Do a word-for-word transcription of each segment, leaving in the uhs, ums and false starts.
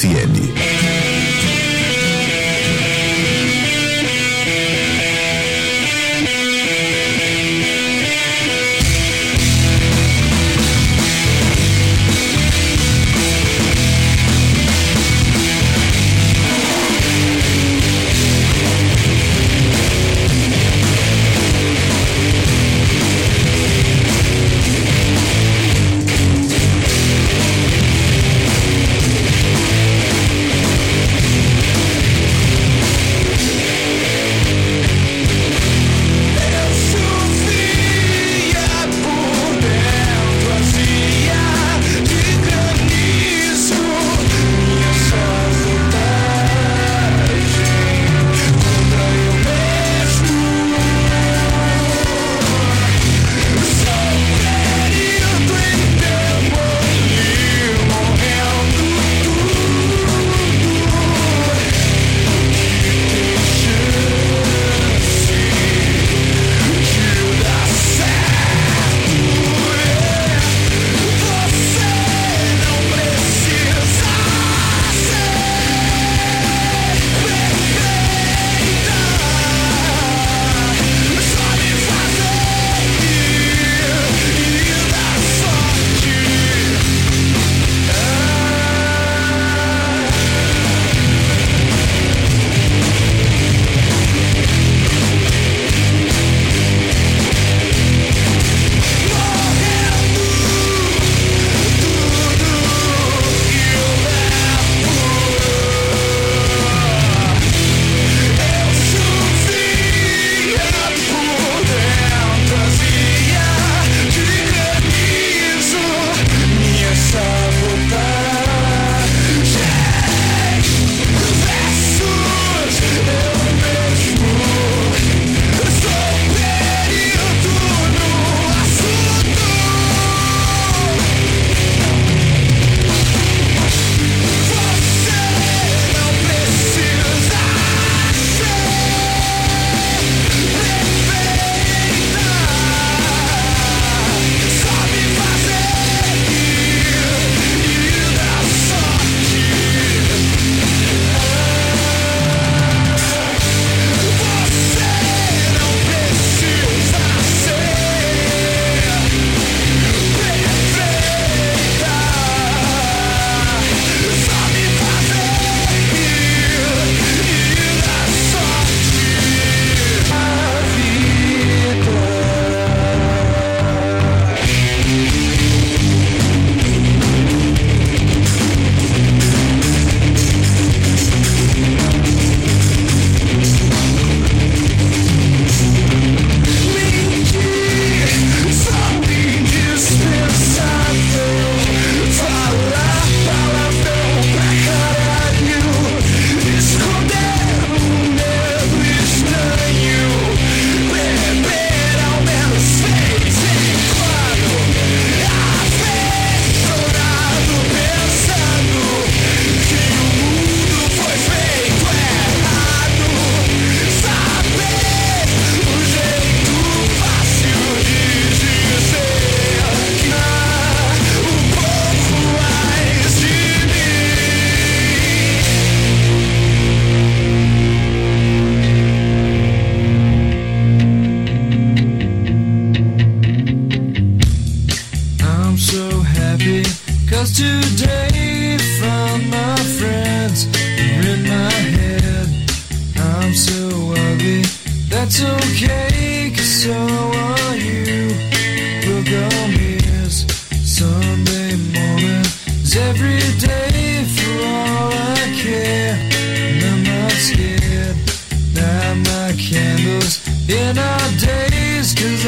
F M.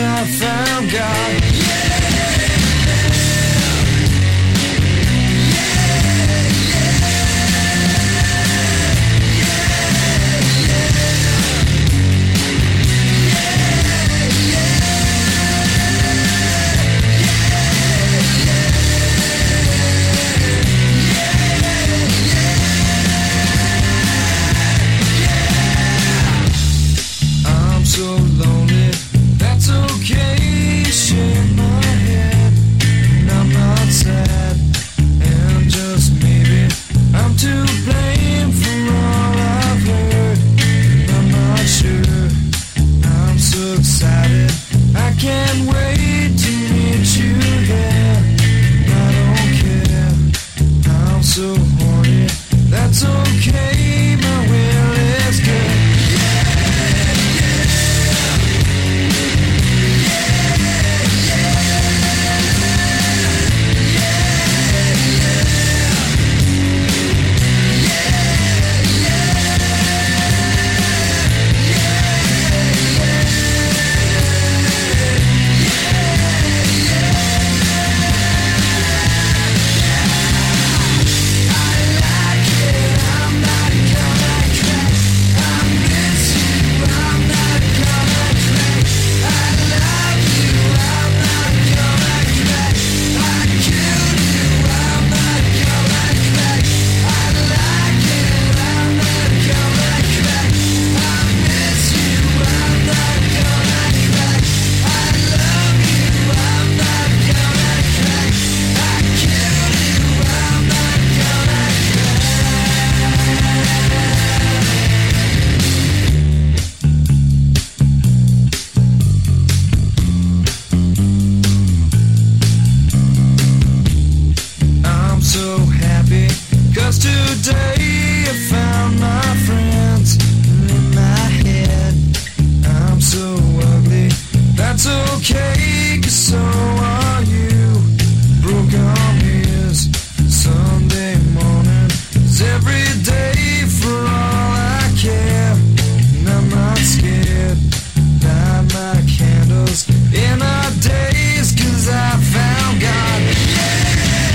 found God. Yeah, yeah. Yesterday I found my friends in my head. I'm so ugly, that's okay, 'cause so are you. Broken ears, Sunday morning is every day for all I care. And I'm not scared, light my candles in our days, 'cause I found God. Yeah!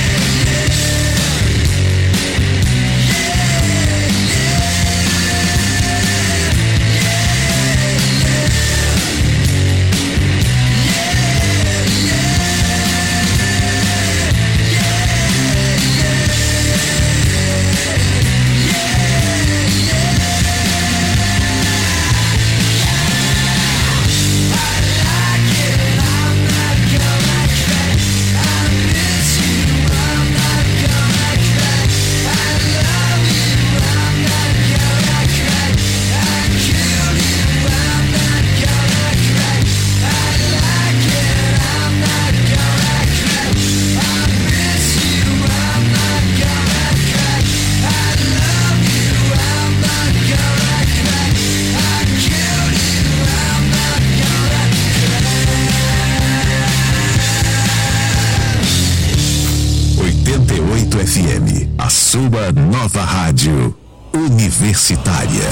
oitenta e oito F M, a sua nova rádio universitária.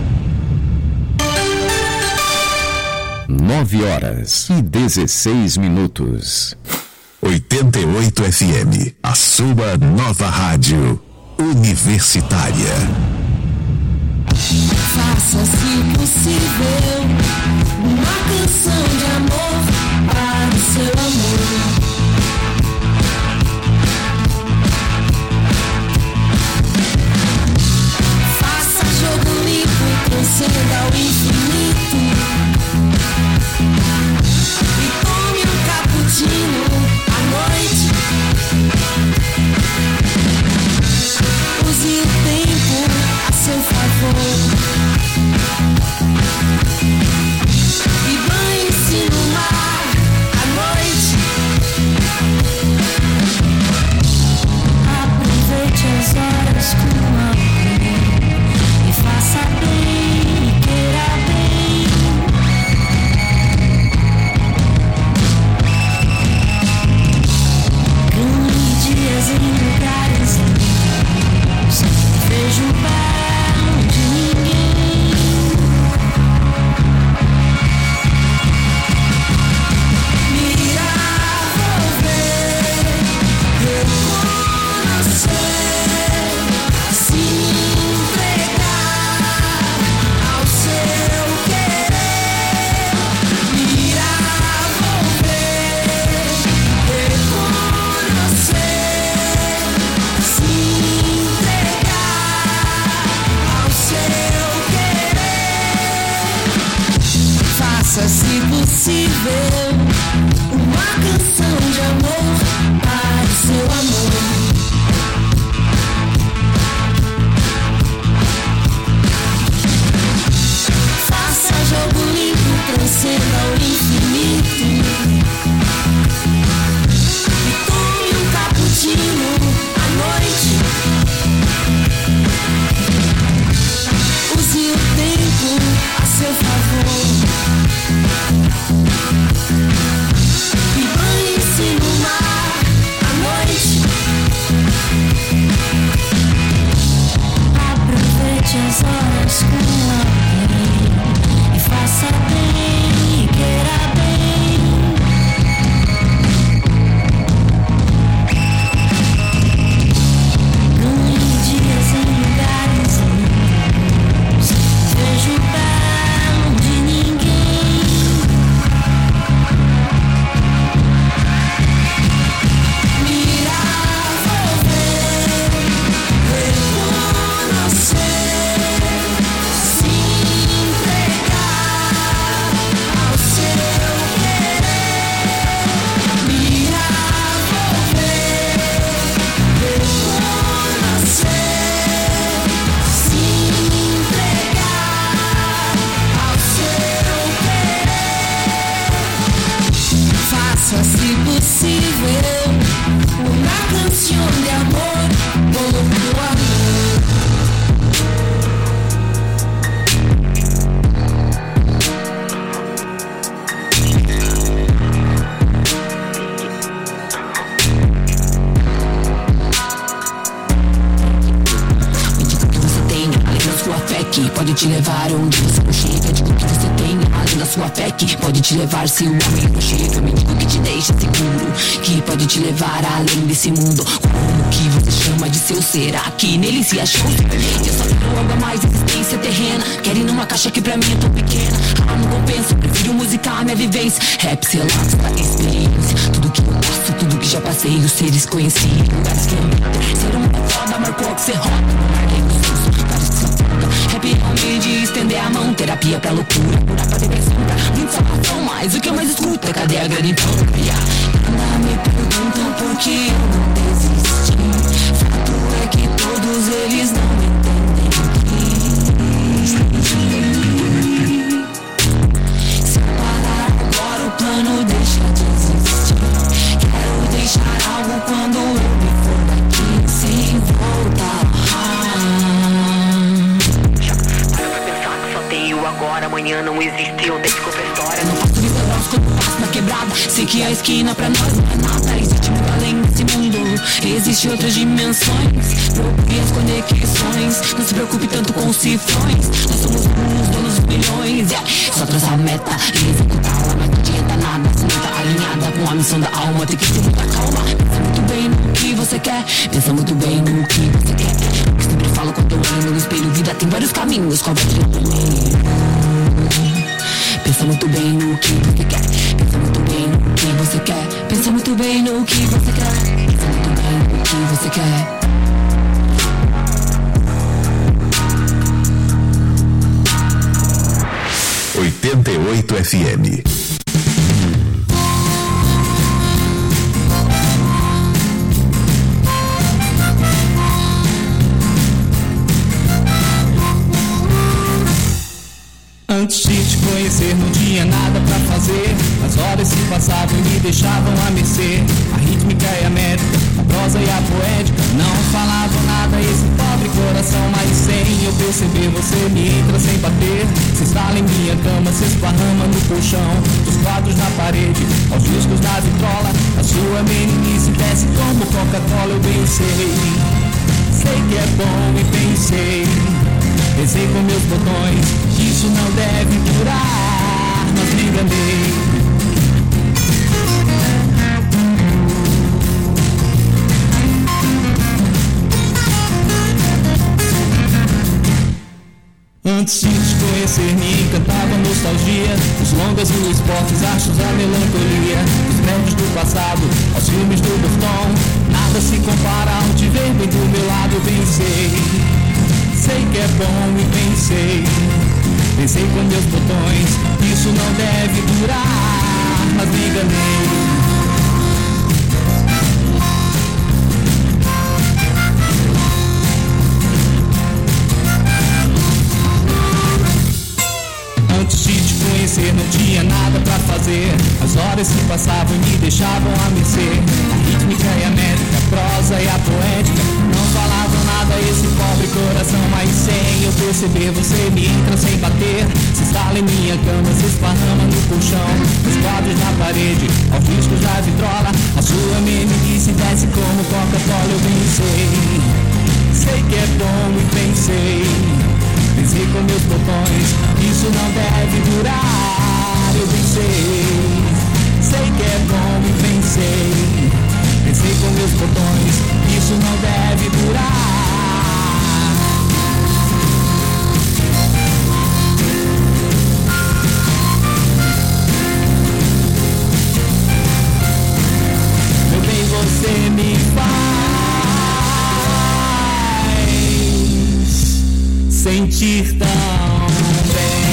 Nove horas e dezesseis minutos. oitenta e oito F M, a sua nova rádio universitária. Faça, se possível, uma canção de amor para o seu amor. Faça jogo limpo, transcenda ao infinito. E tome um cappuccino à noite. Use o tempo a seu favor. E banhe-se no mar à noite. Aproveite as horas com alguém e faça bem e queira bem. Ganhe dias em lugares lindos. Veja o belo de ninguém. Mirar, vou ver, reconhecer, se entregar ao seu querer. Mirar, vou ver, reconhecer, se entregar ao seu querer. Faça, se possível, uma canção de amor para o seu amor. Faça jogo limpo, transcenda ao infinito. E tome um cappuccino à noite. Use o tempo a seu favor. E banhe-se no mar à noite. Aproveite as horas com alguém e faça bem e queira bem. Ganhe dias em lugares lindos. Veja o belo de ninguém. Mirar, vou ver, reconhecer, se entregar ao seu querer. Mirar, vou ver, reconhecer, se entregar ao seu querer. Faça, se possível, uma canção de amor por tu amor. te levar onde você não chega. Digo que você tem além da sua fé, que pode te levar se o homem não chega. Me digo que te deixa seguro, que pode te levar além desse mundo. Como que você chama de seu ser? Aqui nele se achou. Eu só quero algo a mais, existência terrena. Quero ir numa caixa que pra mim é tão pequena. Ah, não compensa, prefiro musicar minha vivência. Rap, relatos da experiência. Tudo que eu gosto, tudo que já passei. Os seres conheci, lugares que eu me ser uma foda, marcou que cê roda. Não larguei o susto, vários que se afoga. Rap é um meio de estender a mão. Terapia pra loucura, cura pra depressão, pra muita salvação. Mas o que eu mais escuto é cadê a grana então? Ainda me perguntam por que eu não desisti. Fato é que todos eles não me entendem. Se eu parar agora o plano deixa de existir. Quero deixar algo quando eu me for daqui sem voltar. Para pra pensar que só tenho agora. Amanhã não existe, eu deixo pra história. Não faço vista grossa quando passo na quebrada. Sei que a esquina pra nós não é nada. Existe muito além desse mundo. Existem outras dimensões. Procure as conexões. Não se preocupe tanto com os cifrões. Nós somos os donos dos milhões, yeah. Só traçar a meta e executá-la. Mas não adianta nada se não tá alinhada com a missão da alma. Tem que ter muita calma. Pensa muito bem no que você quer. Pensa muito bem no que você quer. O que sempre falo quando eu olho no espelho. Vida tem vários caminhos, qual vai ter primeiro? Pensa muito bem no que você quer. Pensa muito bem no que você quer. Pensa muito bem no que você quer. Pensa muito bem no que você quer. oitenta e oito F M. Antes de te conhecer não tinha nada pra fazer. As horas se passavam e me deixavam a mercê. A rítmica e a métrica, a prosa e a poética não falavam nada esse pobre coração. Mas sem eu perceber você me entra sem bater. Se instala em minha cama, se esparrama no colchão. Dos quadros na parede, aos discos na vitrola. A sua meninice desce como Coca-Cola, eu bem sei. Sei que é bom e pensei. Pensei com meus botões, isso não deve durar, mas me enganei. Antes de te conhecer me encantava a nostalgia. Os longas e os esportes, achos a melancolia. Os prédios do passado, aos filmes do Burton. Nada se compara ao te ver bem do meu lado, eu pensei. Sei que é bom e pensei. Pensei com meus botões, isso não deve durar, mas me enganei. Antes de te conhecer não tinha nada pra fazer. As horas se passavam e me deixavam a mercê. A rítmica e a métrica, a prosa e a poética não falavam nada esse pobre coração. Mas sem eu perceber você me entra sem bater. Se instala em minha cama, se esparrama no colchão. Os quadros na parede, aos discos da vitrola. A sua meninice desce como Coca-Cola, eu bem sei. Sei que é bom e pensei. Pensei com meus botões, isso não deve durar, eu pensei. Sei que é bom e pensei. Pensei com meus botões, isso não deve durar. Meu bem, você me faz sentir tão bem.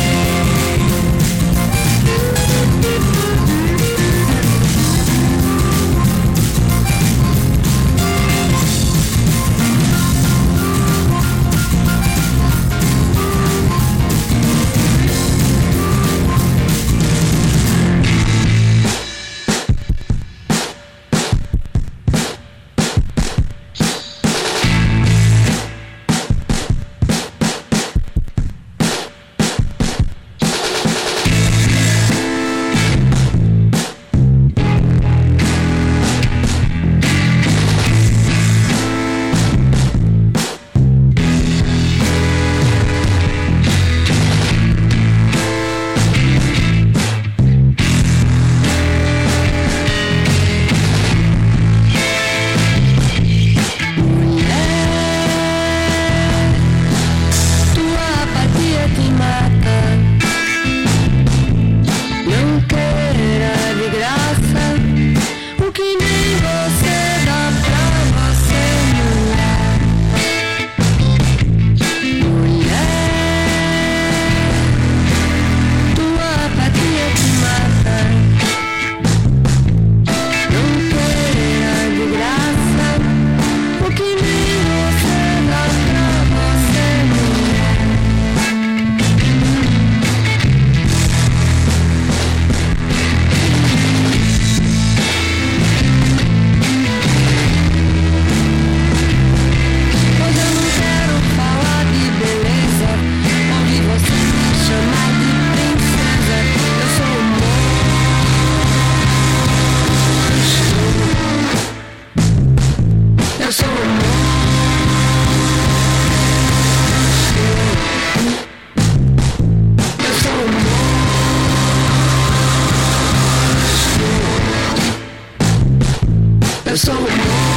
Eu sou o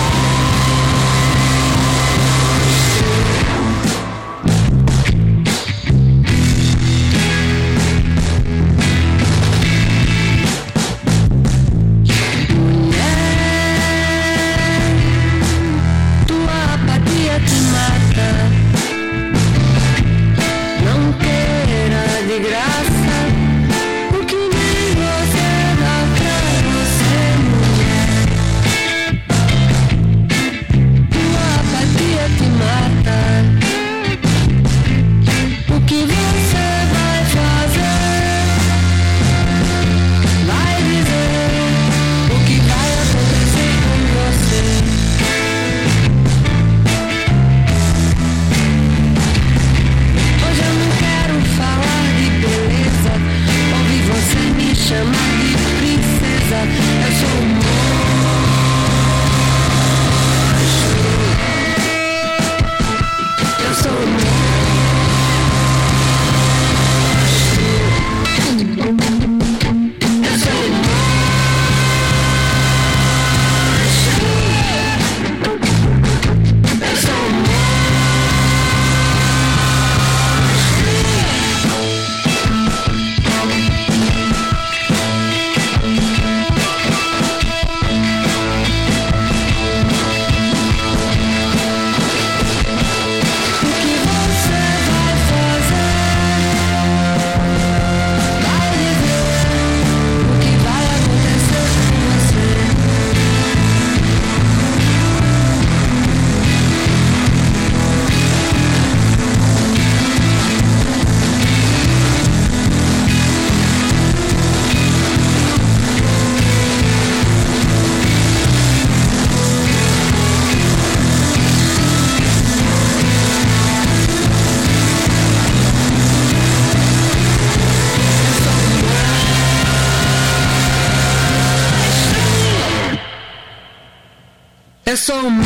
Eu sou um...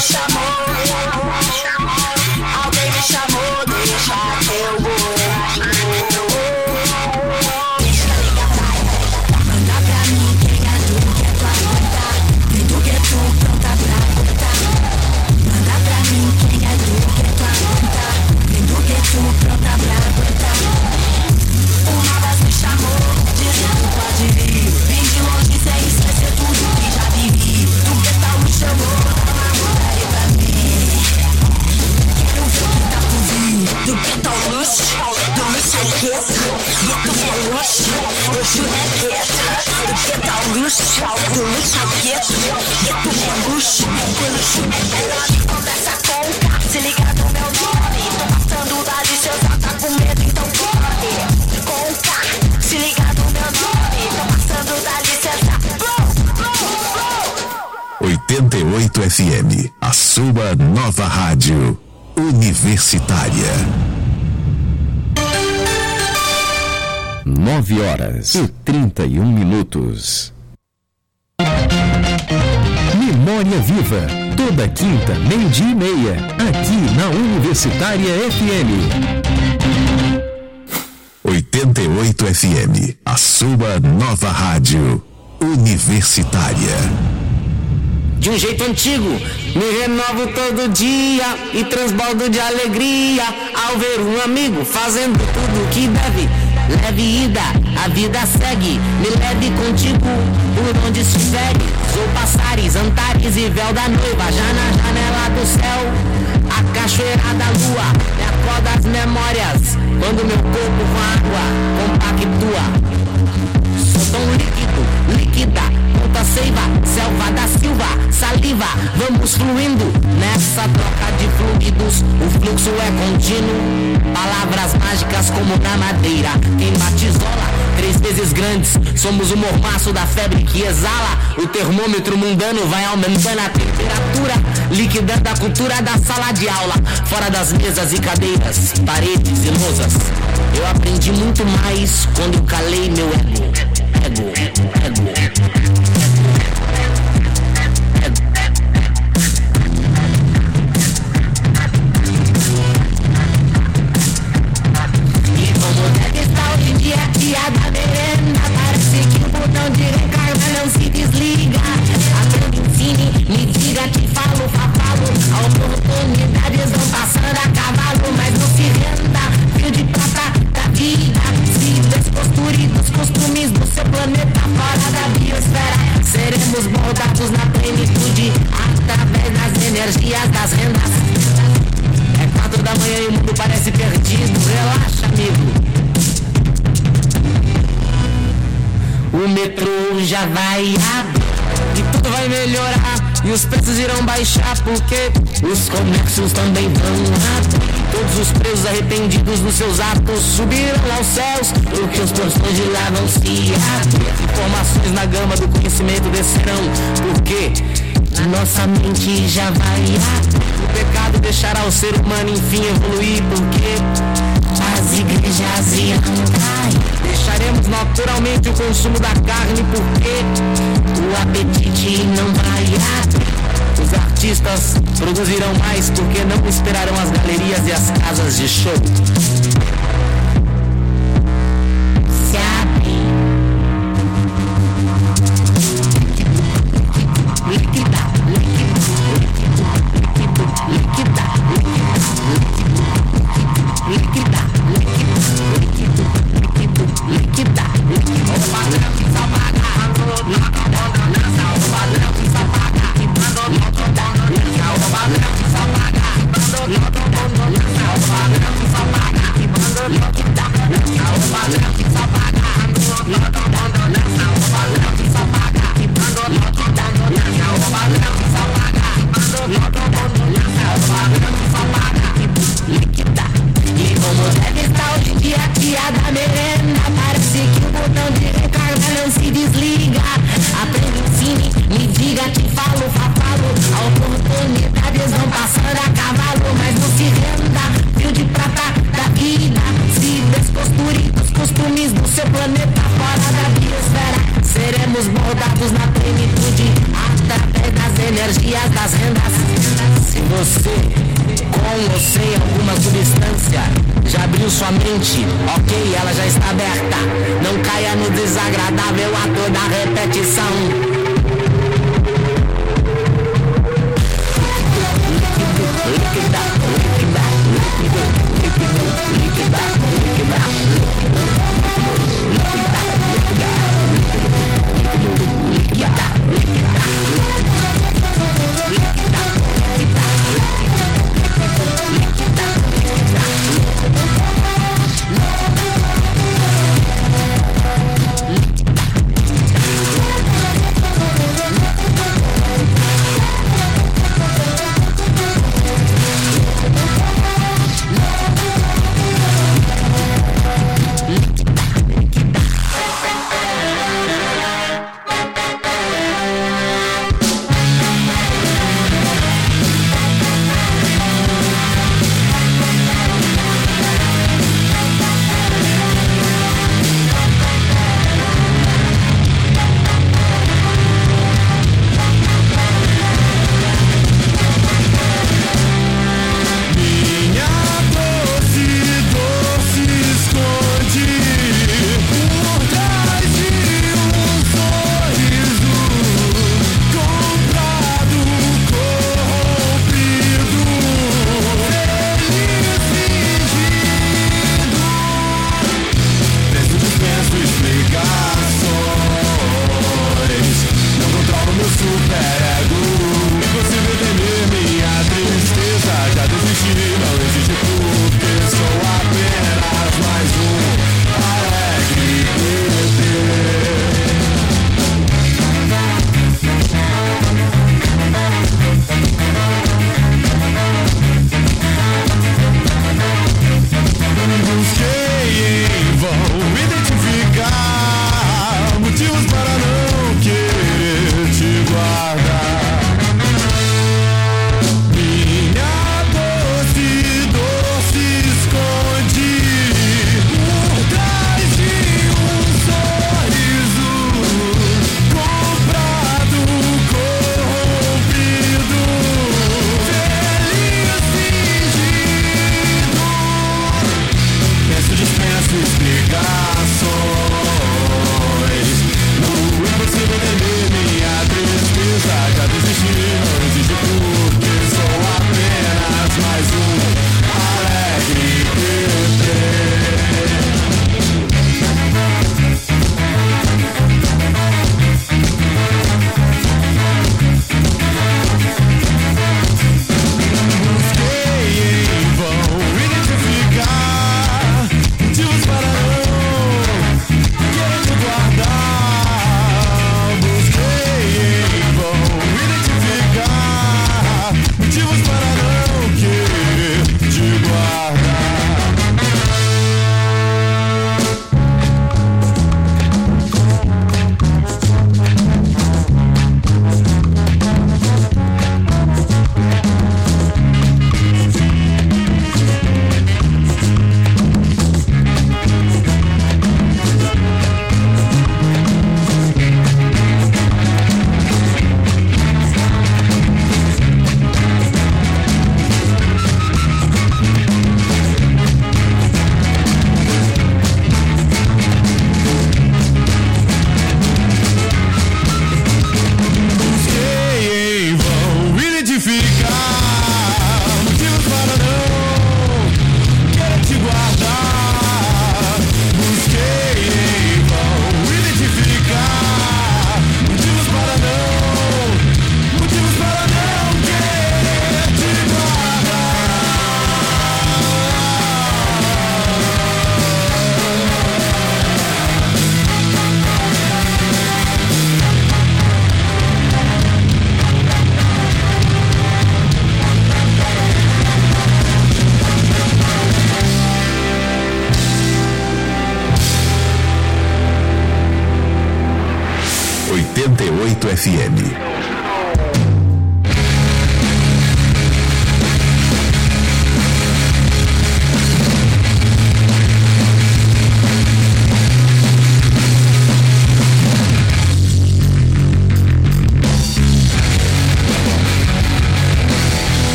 Alguém me chamou, deixa que eu vou. quieto, gueto é luxo, luxo é gueto. O gueto é o luxo, o luxo é o gueto. Gueto é luxo, o luxo é gueto. Conversa com o cara, se liga no meu nome. Tô passando da licença, tá com medo, então corre. Com o cara, se liga no meu nome. Tô passando da licença, blow, blow, blow. oitenta e oito F M, a sua nova rádio universitária. Nove horas e trinta e um minutos. Memória Viva, toda quinta, meio-dia e meia, aqui na Universitária F M. oitenta e oito F M, a sua nova rádio universitária. De um jeito antigo, me renovo todo dia e transbordo de alegria ao ver um amigo fazendo tudo que deve. Leve ida, a vida segue, me leve contigo por onde estiver. Sou passares, antares e véu da noiva, já na janela do céu, a cachoeira da lua, me acorda as memórias, quando meu corpo com água compactua. Sou tão líquido, líquida, ponta seiva, selva da silva, saliva, vamos fluindo nessa troca de fluidos, o fluxo é contínuo, palavras mágicas como na madeira, quem batizola, três vezes grandes, somos o mormaço da febre que exala, o termômetro mundano vai aumentando a temperatura, liquidando a cultura da sala de aula, fora das mesas e cadeiras, paredes e lousas, eu aprendi muito mais quando calei meu ego. Ego, ego, e como deve estar hoje em dia, dia da merenda, parece que o botão de recarga não se desliga. Aprende, ensine, me diga, te falo, falo, oportunidades vão passando a cavalo, mas não se renda, fio de prata da vida, se descosture dos costumes do seu planeta fora da biosfera. Seremos moldados na plenitude através das energias das rendas. É quatro da manhã e o mundo parece perdido. Relaxa, amigo. O metrô já vai abrir e tudo vai melhorar e os preços irão baixar porque os comércios também vão abrir. Todos os presos arrependidos dos seus atos subirão aos céus, porque os portões de lá vão se abrir. Informações na gama do conhecimento descerão, porque nossa mente já vai abrir. O pecado deixará o ser humano enfim evoluir, porque as igrejas irão cair. Deixaremos naturalmente o consumo da carne, porque o apetite não vai abrir. Os artistas produzirão mais porque não esperarão as galerias e as casas de show. Se abre. Líquida, líquido, líquido, líquido, líquida, líquida, líquida, líquido, líquido, líquida, líquido. O padrão que só paga, líquida, lança o padrão que só paga. Líquida, líquida, o padrão que só paga. Líquida, lança o padrão que só paga. Líquida, líquida, o padrão que só paga. Líquida, lança o padrão que só paga. Líquida, lança o padrão que só paga. Líquida, lança o padrão que só paga. Líquida, e como deve estar hoje em dia, dia da merenda, parece que o botão de recarga não se desliga. Aprende, ensine, me diga, te falo, falo, oportunidades vão passando a cavalo, mas não se renda, fio de prata da vida, se descosture dos costumes do seu planeta fora da biosfera. Seremos moldados na plenitude através das energias das rendas. Se você, com ou sem alguma substância, já abriu sua mente, ok, ela já está aberta. Não caia no desagradável ato da repetição. Líquida, líquida, líquido, líquido, líquida, líquida, líquida, líquida, líquida, líquida, líquida, líquida, líquida, explicações. Não é possível entender minha tristeza. Já desisti, não existe porque sou apenas mais um alegre bebê. oitenta e oito F M.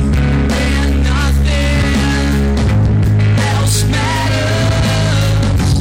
Nothing else matters.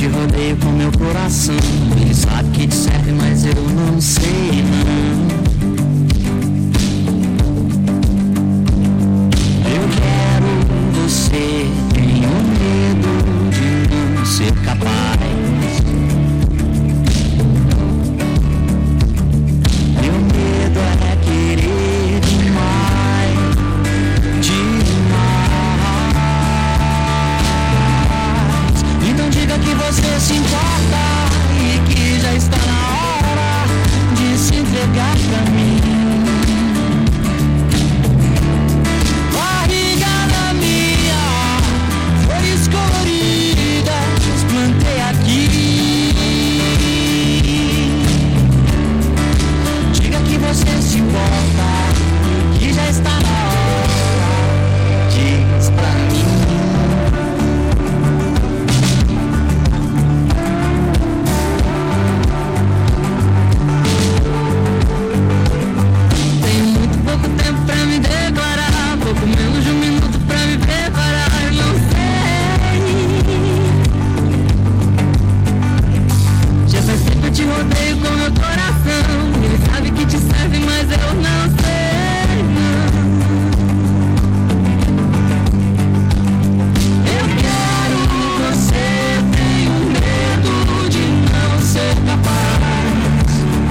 te rodeio com meu coração. Ele sabe que te serve, mas eu não sei não. Eu quero você, tenho medo de não ser capaz. Meu medo é querer demais, demais. Então diga que você se importa e que já está na hora de se entregar pra mim. Barriga na minha, flores coloridas, plantei aqui. Diga que você se importa e que já está na hora, diz pra mim. Te rodeio com meu coração. Ele sabe que te serve, mas eu não sei não. Eu quero você, tenho medo de não ser capaz.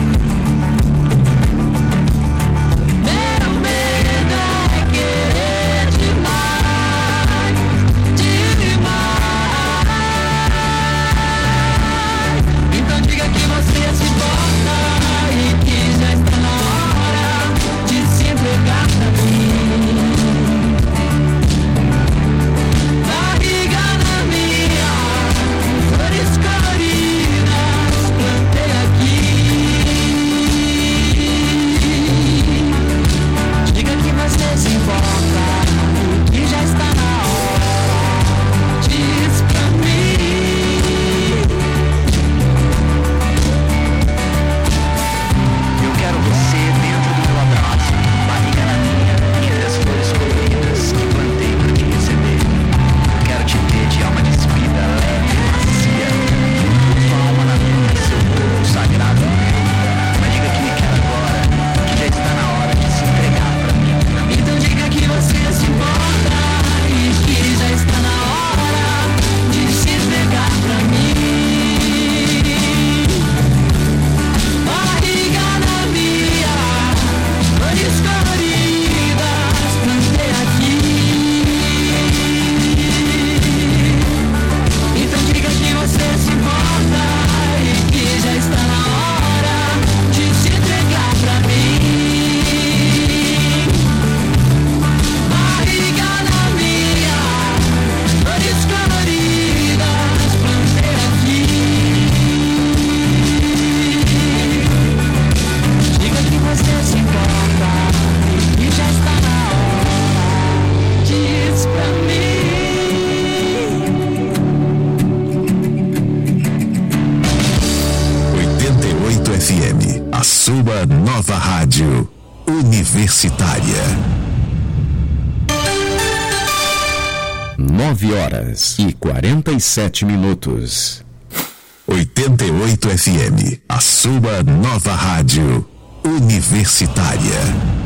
Meu medo é querer demais, demais. Então diga que você se importa e que já está na hora de se entregar pra mim. Barriga na minha, flores coloridas, plantei aqui. Diga que você se importa e que já está na hora, diz pra mim. Eu quero você dentro do meu abraço, barriga na minha, entre as flores coloridas que plantei pra te receber. Eu quero te ter de alma despida, leve e macia, tua alma na minha, seu corpo sagrado no meu. Mas diga que me quer agora, que já está na hora de se entregar pra mim. Então diga que você se importa e que já está na hora de se entregar pra mim. Barriga na minha, flores coloridas, plantei aqui. Então diga que você se importa e que já está na hora de se entregar pra mim. Barriga na minha, flores coloridas, plantei aqui. Diga que você se importa e que já está na hora, diz pra mim. oitenta e oito F M, a sua nova rádio universitária. Nove horas e quarenta e sete minutos. oitenta e oito F M, a sua nova rádio universitária.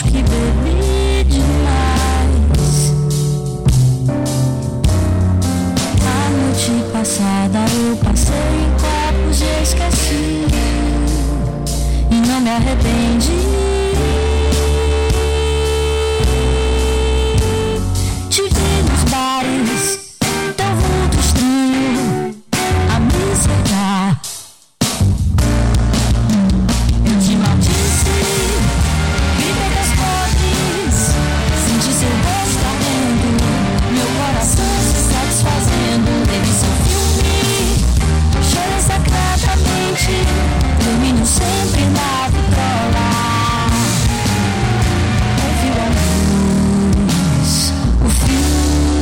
acho que bebi demais. A noite passada eu passei em copos e esqueci, e não me arrependi. Te vi nos bares, teu vulto estranho a me cercar. Eu te maldisse, gritei das podres, senti seu rosto ardendo, meu coração se satisfazendo. Teve seu filme, chorei secretamente, termino sempre na vitrola. Ouviu a luz, o fim.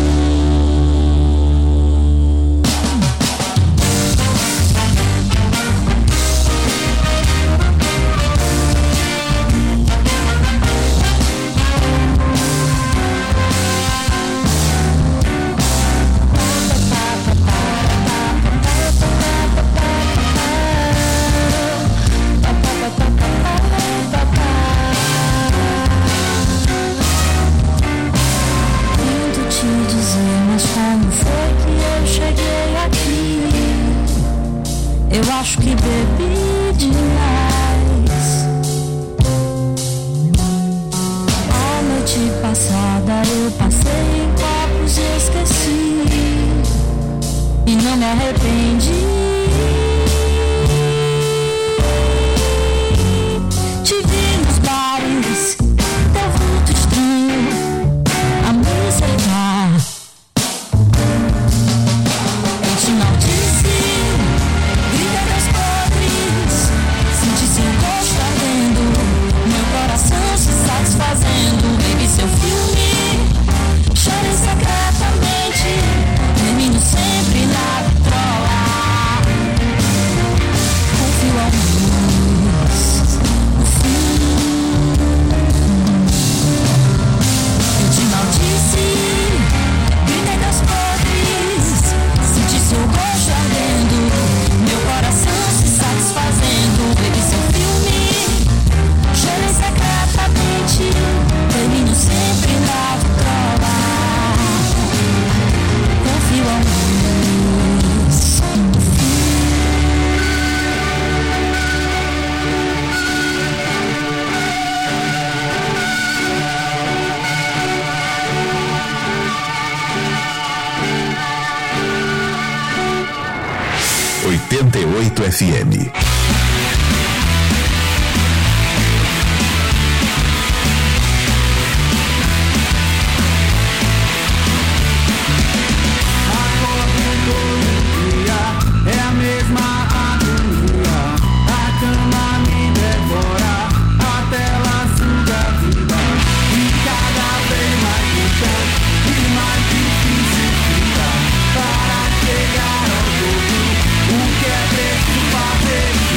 Tento te dizer, mas como foi que eu cheguei aqui? Eu acho que bebi demais. A noite passada eu passei em copos e esqueci, e não me arrependi. Te vi nos bares, teu vulto estranho a me cercar. Eu te maldisse, gritei das podres, senti seu gosto ardendo, meu coração se satisfazendo. Bebi seu filme, chorei secretamente, termino sempre na vitrola. Confio a luz, o fim. Eu te maldisse, gritei das podres, senti seu gosto ardendo, meu coração se satisfazendo. Bebi seu filme, chorei secretamente, termino sempre na vitrola. Confio a luz, o fim. oitenta e oito F M. É a mesma agonia, a cama me devora, a tela suga a vida, e cada vez mais distante e mais difícil fica para chegar ao topo. O que é preciso fazer?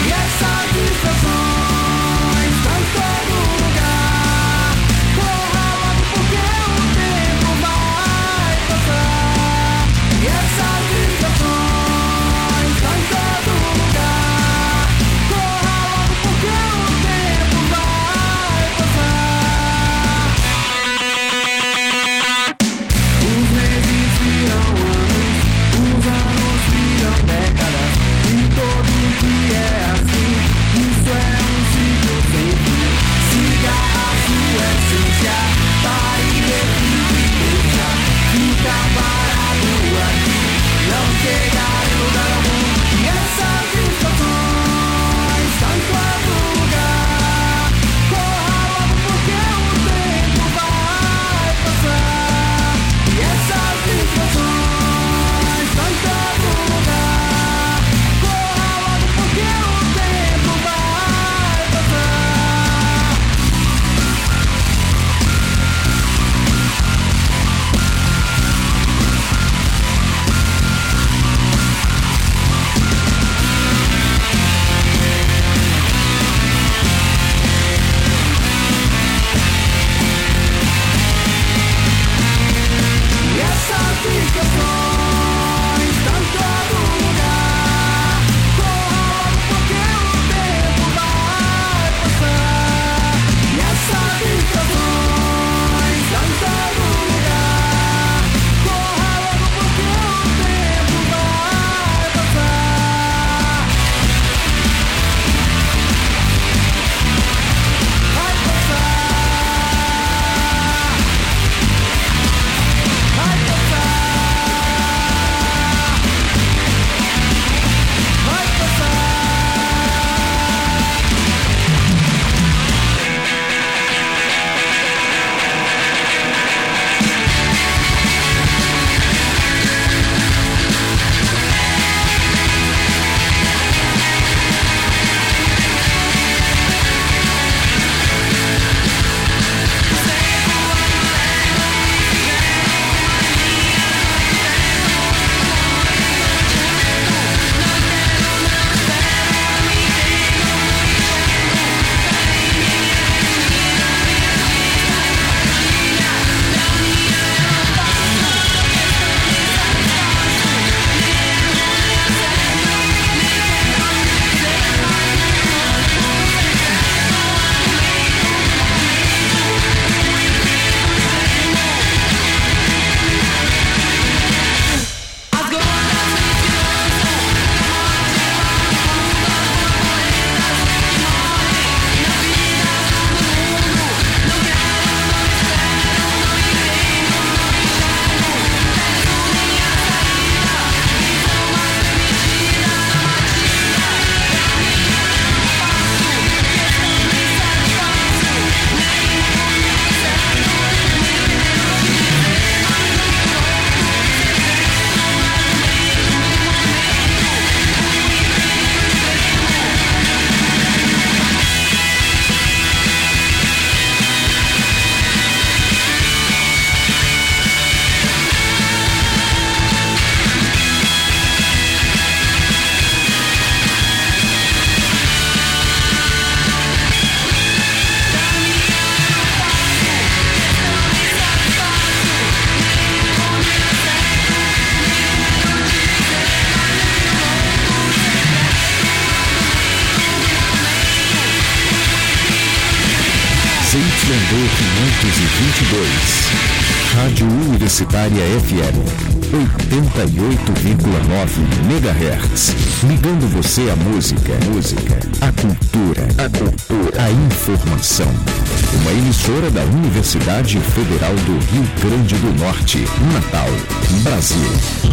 Esplendor quinhentos e vinte e dois. Rádio Universitária F M oitenta e oito vírgula nove megahertz. Ligando você à música, música, a cultura, a cultura, a informação. Uma emissora da Universidade Federal do Rio Grande do Norte, Natal, Brasil.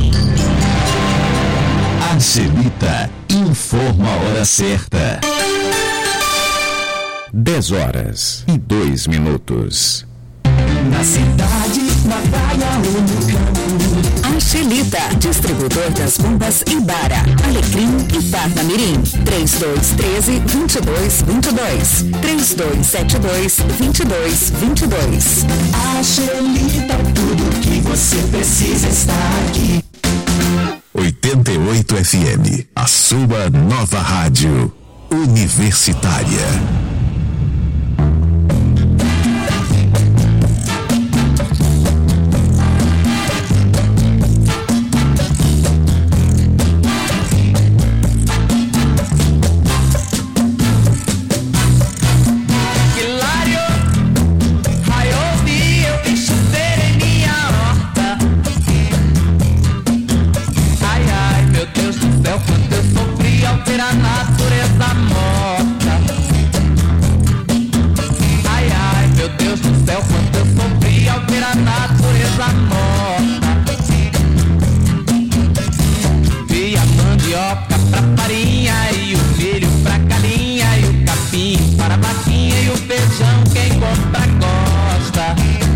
Angelita informa a hora certa. dez horas e dois minutos. Na cidade, na praia ou no campo. Angelita, distribuidor das bombas Ibara, Alecrim e Parnamirim. três dois um três, dois dois dois dois. três dois sete dois, dois dois dois dois. Angelita, tudo que você precisa está aqui. oitenta e oito F M, a sua nova rádio universitária. A natureza morta. Ai, ai, meu Deus do céu, quanto eu sofri ao ver a natureza morta. Vi a mandioca pra farinha e o milho pra galinha e o capim para a vaquinha e o feijão quem compra gosta.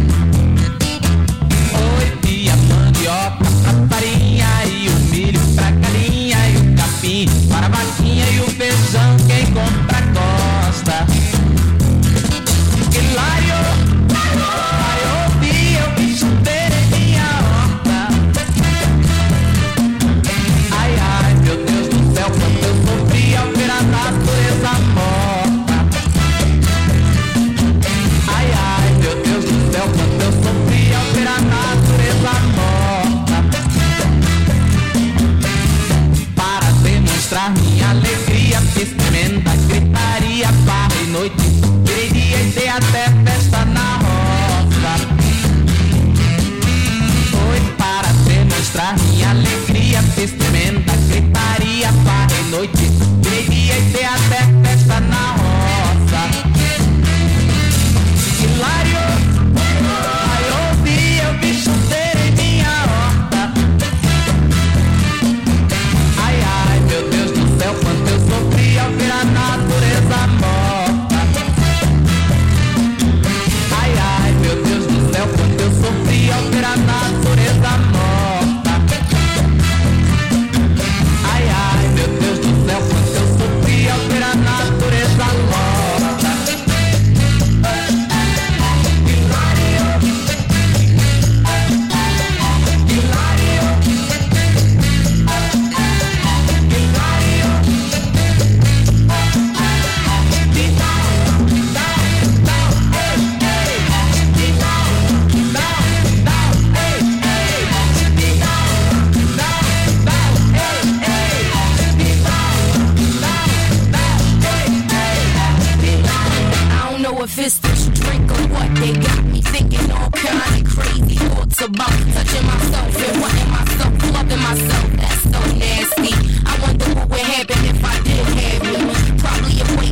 Oi, vi a mandioca pra farinha e o milho pra galinha e o capim para a vaquinha e o feijão quem compra gosta. Hilário, vai ouvir eu vi chover em minha horta. Ai, ai, meu Deus do céu, quanto eu sofri ao ver a natureza morta. Ai, ai, meu Deus do céu, quanto eu sofri ao ver a natureza morta. Para demonstrar minha alegria, fiz tremenda gritaria, barra e noite, virei dia e dei até festa na roça. Foi para demonstrar minha alegria, fiz tremenda gritaria, barra e noite, virei dia e dei até festa na roça. Hilário, vai ouvir eu vi chover em minha horta. Ai, ai, meu Deus do céu, quanto eu sofri ao ver a natureza morta. Ai, ai, meu Deus do céu, quanto eu sofri ao ver a natureza morta. Ai, ai, meu Deus do céu, quanto eu sofri ao ver a natureza morta. Hilário, hilário, I don't know if it's this drink or what, they got me thinking all kind of crazy thoughts about touching myself and wanting myself, loving myself. That's so nasty. I wonder what would happen if I did have you. Probably a weight